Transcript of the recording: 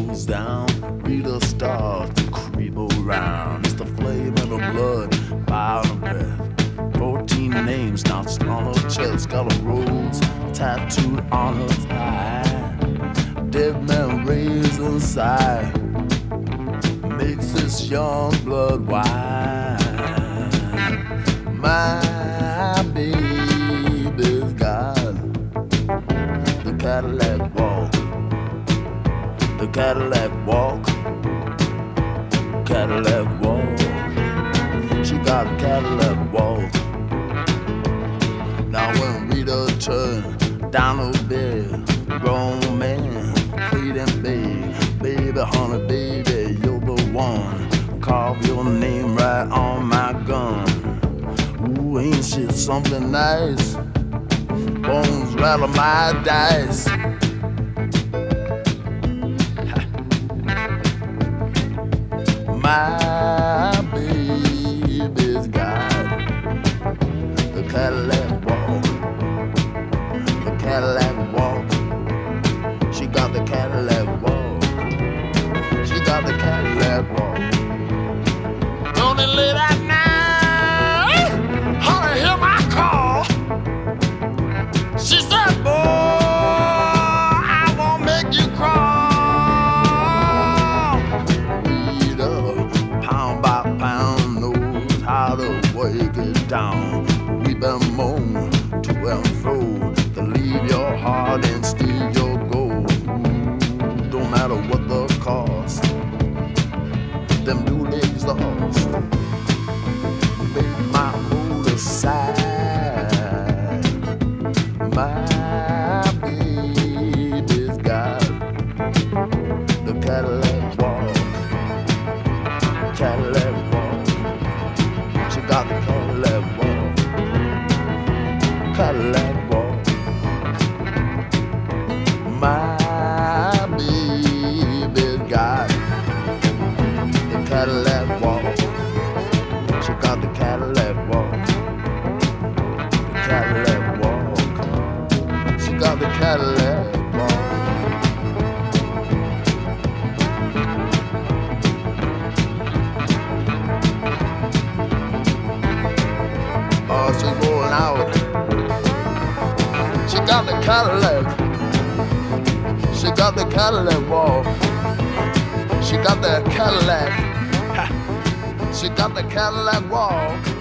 lays down, Rita starts to creep around. It's the flame in her blood, fire in her breath. 14 names dancing on her chest, got a rose tattooed on her thigh. Dead man raised inside, makes this young blood wine. My baby's got the Cadillac walk, the Cadillac walk, Cadillac walk. She got a Cadillac walk. Now when Rita turned down her bed, grown man pleading, baby, honey, baby, you're the one. Carve your name right on my gun. Ooh, ain't shit something nice? Bones rattle my dice. My baby's got the Cadillac walk, the Cadillac walk. She got the Cadillac walk, she got the Cadillac walk. Only late at night, honey, hear my call. She said, boy, I won't make you crawl. Pound by pound, knows how to work it down. Weep and moan to and fro, to leave your heart and steal your gold. Don't matter what the cost, them new legs lost. Make my motor side. My baby's got the Cadillac walk, Cadillac walk. She got the Cadillac walk, Cadillac walk. My baby's got the Cadillac walk. She got the Cadillac walk, the Cadillac walk. She got the Cadillac walk. Oh, she's going out. She got the Cadillac. She got the Cadillac walk. She got the Cadillac. She got the Cadillac walk.